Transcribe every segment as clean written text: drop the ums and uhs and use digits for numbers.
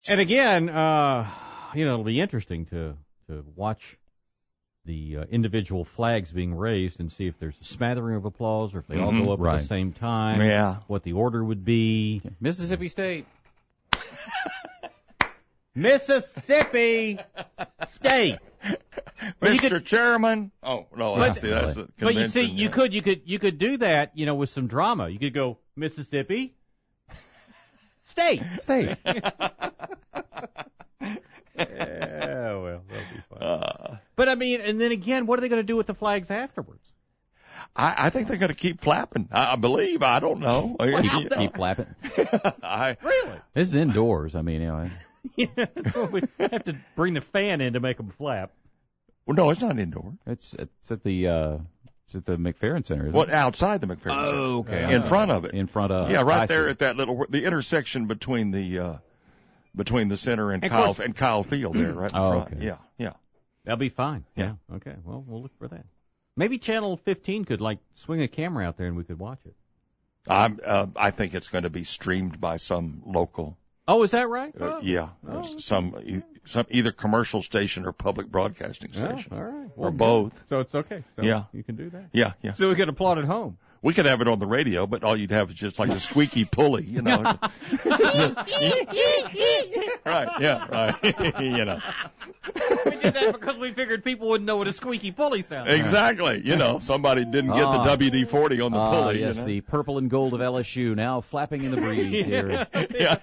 And again, it'll be interesting to watch the individual flags being raised and see if there's a smattering of applause or if they all go up at the same time. Yeah. What the order would be. Mississippi State. Mississippi State. Mr. Chairman. Oh, no, that's the convention. But you see, you could do that, with some drama. You could go Mississippi State. Yeah, well, that'll be fun. But I mean, and then again, what are they going to do with the flags afterwards? I think they're going to keep flapping. I believe. I don't know. Keep flapping. Really? This is indoors. I mean, we have to bring the fan in to make them flap. Well, no, it's not indoor. It's at the McFerrin Center, isn't it? Outside the McFerrin Center. Oh, okay. In front of it. In front of. Yeah, right there at that the intersection between the center and Kyle Field there, right in front. Okay. Yeah. That'll be fine. Yeah. Okay. Well, we'll look for that. Maybe Channel 15 could swing a camera out there and we could watch it. I think it's going to be streamed by some local. Oh, is that right? Yeah. Some either commercial station or public broadcasting station. All right. Or both. So it's okay. So yeah. You can do that. Yeah. So we can applaud at home. We could have it on the radio, but all you'd have is just like a squeaky pulley, Right. Yeah. Right. We did that because we figured people wouldn't know what a squeaky pulley sounds. Exactly. Somebody didn't get the WD-40 on the pulley. Yes, the purple and gold of LSU now flapping in the breeze here. Yeah.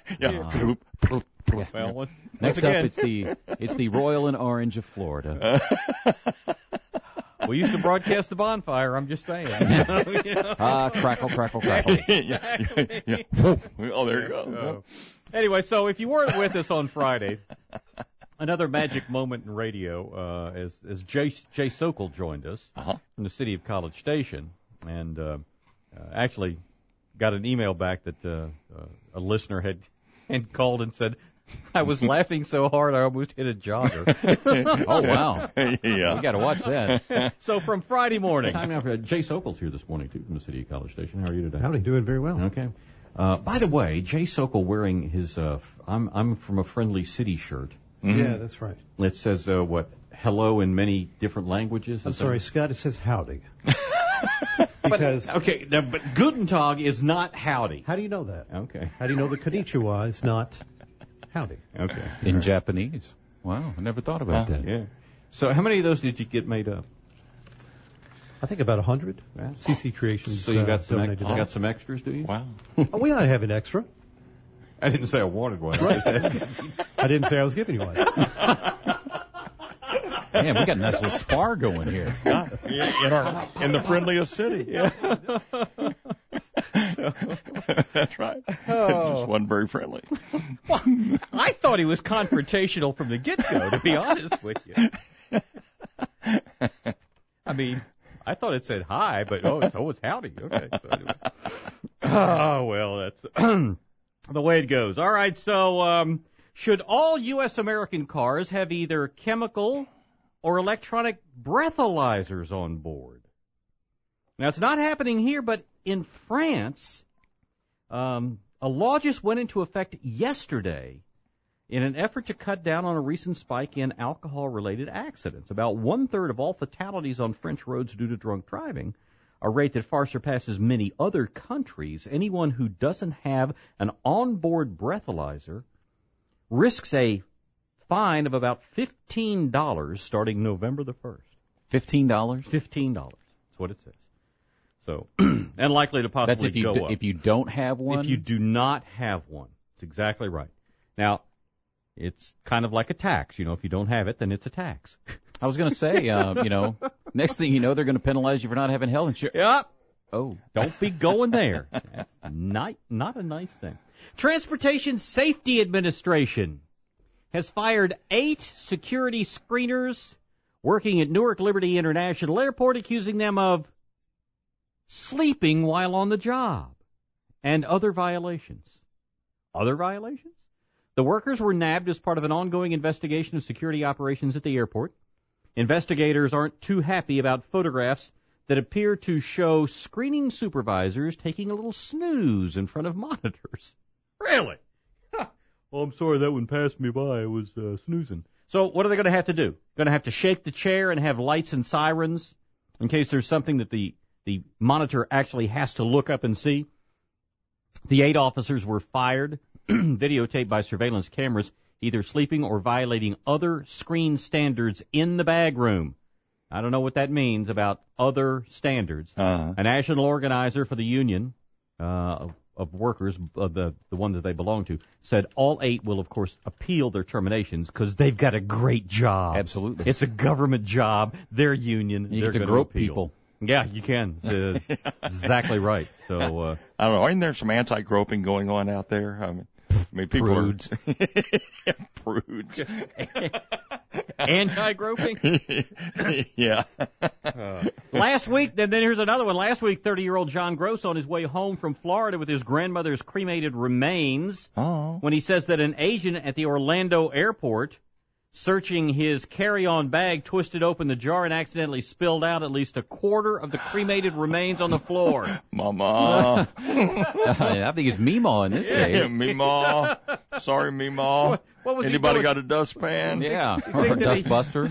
Well, next up, it's the royal and orange of Florida. We used to broadcast the bonfire. I'm just saying. Crackle, crackle, crackle. Yeah. Oh, there you go. Anyway, so if you weren't with us on Friday, another magic moment in radio, as Jay Sokol joined us from the city of College Station, and actually got an email back that a listener had called and said, I was laughing so hard I almost hit a jogger. Oh, wow. Yeah. We got to watch that. So from Friday morning. Time now for Jay Sokol's here this morning, too, from the city of College Station. How are you today? Howdy, doing very well. Okay. By the way, Jay Sokol wearing his I'm from a friendly city shirt. Mm-hmm. Yeah, that's right. It says, hello in many different languages. I'm sorry, Scott, it says howdy. But Guten Tag is not howdy. How do you know that? Okay. How do you know that Konnichiwa is not howdy? Okay. In Japanese. Wow, I never thought about that. Yeah. So how many of those did you get made up? I think about 100. Yeah. CC Creations. So you got donated some extras, do you? Wow. We ought to have an extra. I didn't say I wanted one. Right. I didn't say I was giving you one. Man, we got a nice little spar going here. In the friendliest city. Yeah. That's right. Just wasn't very friendly. Well, I thought he was confrontational from the get-go, to be honest with you. I mean, I thought it said hi, but it's howdy. Okay. So anyway. Oh, well, that's the way it goes. All right, so should all U.S. American cars have either chemical or electronic breathalyzers on board? Now, it's not happening here, but in France, a law just went into effect yesterday in an effort to cut down on a recent spike in alcohol-related accidents. About one-third of all fatalities on French roads due to drunk driving, a rate that far surpasses many other countries. Anyone who doesn't have an onboard breathalyzer risks a fine of about $15 starting November the 1st. $15? $15. That's what it says. So, and likely to possibly go up. If you don't have one? If you do not have one. That's exactly right. Now, it's kind of like a tax. If you don't have it, then it's a tax. I was going to say, next thing you know, they're going to penalize you for not having health insurance. Yep. Oh. Don't be going there. That's not a nice thing. Transportation Safety Administration has fired 8 security screeners working at Newark Liberty International Airport, accusing them of sleeping while on the job and other violations. Other violations? The workers were nabbed as part of an ongoing investigation of security operations at the airport. Investigators aren't too happy about photographs that appear to show screening supervisors taking a little snooze in front of monitors. Really? Oh, I'm sorry, that one passed me by. I was snoozing. So what are they going to have to do? Going to have to shake the chair and have lights and sirens in case there's something that the monitor actually has to look up and see? The 8 officers were fired, videotaped by surveillance cameras, either sleeping or violating other screen standards in the bag room. I don't know what that means about other standards. A national organizer for the union of workers, the one that they belong to, said all 8 will, of course, appeal their terminations because they've got a great job. Absolutely. It's a government job. They're union. You They're get to going grope appeal. people. Yeah, you can. Exactly right. So I don't know. Ain't there some anti-groping going on out there? I mean, people Prudes. are prudes. anti-groping. Yeah. Last week, then here's another one. Last week, 30-year-old John Gross on his way home from Florida with his grandmother's cremated remains. When he says that an agent at the Orlando airport, searching his carry-on bag, twisted open the jar and accidentally spilled out at least a quarter of the cremated remains on the floor. Mama. I think it's Meemaw in this case. Meemaw. Sorry, Meemaw. What was Anybody he got a dustpan? Yeah, or a dustbuster.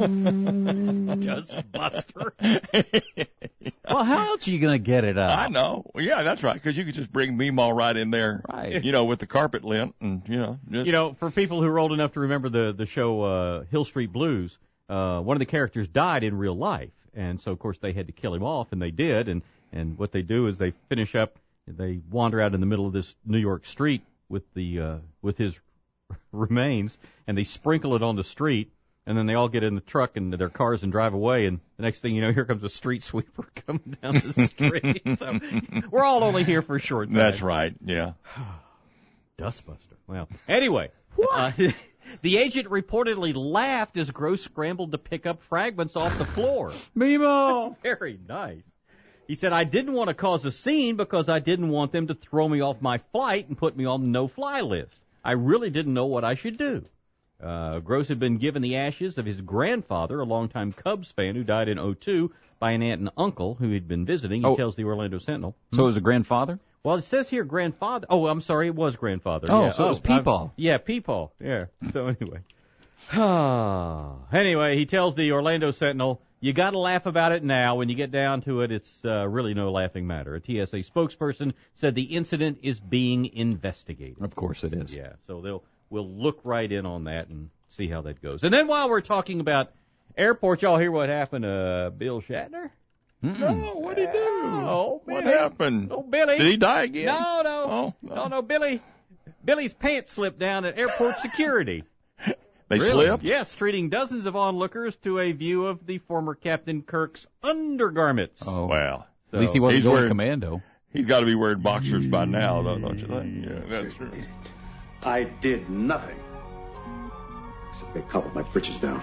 Dustbuster. Well, how else are you going to get it out? I know. Well, yeah, that's right, because you could just bring Meemaw right in there, Right. with the carpet lint and, just... For people who are old enough to remember the show Hill Street Blues, one of the characters died in real life. And so, of course, they had to kill him off, and they did. And what they do is they finish up, they wander out in the middle of this New York street with his remains, and they sprinkle it on the street, and then they all get in the truck and their cars and drive away, and the next thing you know, here comes a street sweeper coming down the street. So we're all only here for a short time. That's right, yeah. Dustbuster. Well, anyway, the agent reportedly laughed as Gross scrambled to pick up fragments off the floor. Meemaw. Very nice. He said, I didn't want to cause a scene because I didn't want them to throw me off my flight and put me on the no-fly list. I really didn't know what I should do. Gross had been given the ashes of his grandfather, a longtime Cubs fan who died in 2002, by an aunt and uncle who he'd been visiting. He tells the Orlando Sentinel. So it was a grandfather? Well, it says here grandfather. Oh, I'm sorry, it was grandfather. Oh, yeah. so it was Peepaw. Yeah, Peepaw. Yeah. So anyway. Anyway, he tells the Orlando Sentinel, you got to laugh about it now. When you get down to it, it's really no laughing matter. A TSA spokesperson said the incident is being investigated. Of course it is. Yeah, so we'll look right in on that and see how that goes. And then while we're talking about airports, y'all hear what happened to Bill Shatner? No, what'd he do? Oh, what Billy. happened? Oh, Billy. Did he die again? No. No, Billy's pants slipped down at airport security. They slipped? Yes, treating dozens of onlookers to a view of the former Captain Kirk's undergarments. Oh, well. So at least he wasn't he's going wearing commando. He's got to be wearing boxers by now, don't you think? Yeah, that's true. I did nothing. Except they cobbled my britches down.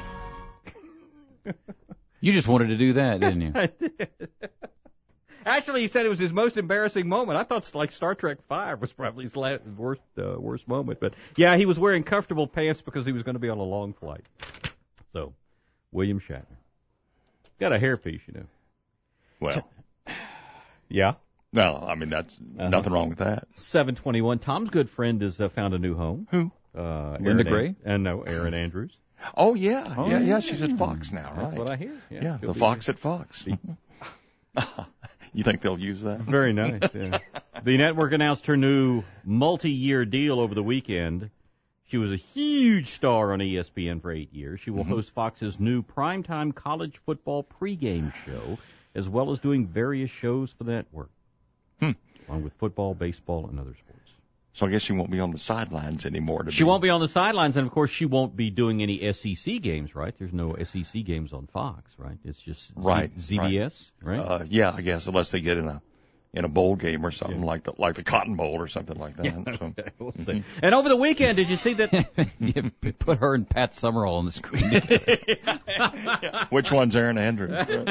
You just wanted to do that, didn't you? I did. Actually, he said it was his most embarrassing moment. I thought like Star Trek V was probably his worst moment. But yeah, he was wearing comfortable pants because he was going to be on a long flight. So, William Shatner. Got a hairpiece, Well. Yeah. No, I mean, that's nothing wrong with that. 721. Tom's good friend has found a new home. Who? Linda Gray? No, Erin Andrews. Oh, yeah. Yeah, she's at Fox now, right? That's what I hear. Yeah, she'll the be Fox at Fox. You think they'll use that? Very nice. Yeah. The network announced her new multi-year deal over the weekend. She was a huge star on ESPN for 8 years. She will host Fox's new primetime college football pregame show, as well as doing various shows for the network, along with football, baseball, and other sports. So I guess she won't be on the sidelines anymore. She won't be on the sidelines, and of course she won't be doing any SEC games, right? There's no SEC games on Fox, right? It's just ZBS, right? Yeah, I guess unless they get in a bowl game or something like the Cotton Bowl or something like that. Yeah, okay, we'll see. And over the weekend, did you see that? You put her and Pat Summerall on the screen. Which one's Erin Andrews?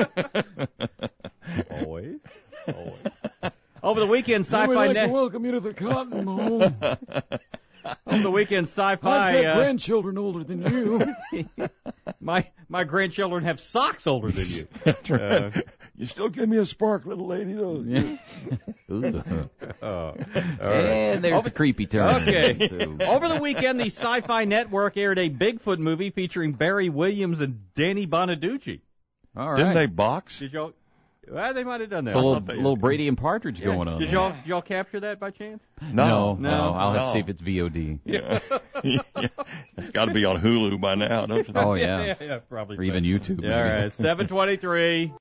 Always. Over the weekend, Sci-Fi Net. welcome you to the Cotton Bowl. Over the weekend, Sci-Fi. I've got grandchildren older than you. My grandchildren have socks older than you. You still give me a spark, little lady, though. And there's the creepy turn. Okay. So- Over the weekend, the Sci-Fi Network aired a Bigfoot movie featuring Barry Williams and Danny Bonaducci. All right. Didn't they box? Did y'all? Well, they might have done that. So a little Brady and Partridge going on. Did y'all capture that by chance? No. No. I'll have No. to see if it's VOD. Yeah. It's got to be on Hulu by now, don't you think? Oh, yeah. Yeah, probably. Or even YouTube. Yeah, all maybe. right, 7:23.